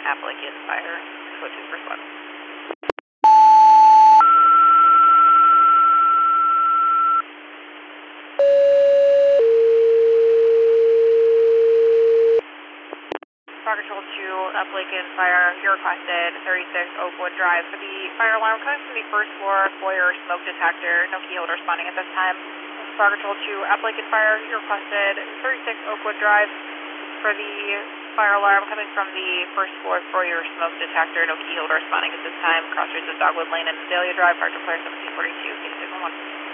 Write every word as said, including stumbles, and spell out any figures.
applicant fire, switches for slip. Fire Control two, applicant fire, you requested thirty-six Oakwood Drive for the fire alarm coming from the first floor foyer smoke detector. No key holder responding at this time. Fire Control two, applicant fire, you requested thirty-six Oakwood Drive for the fire alarm coming from the first floor foyer smoke detector. No key holder responding at this time. Cross streets of Dogwood Lane and Azalea Drive. Fire declare seventeen forty-two, K six one one.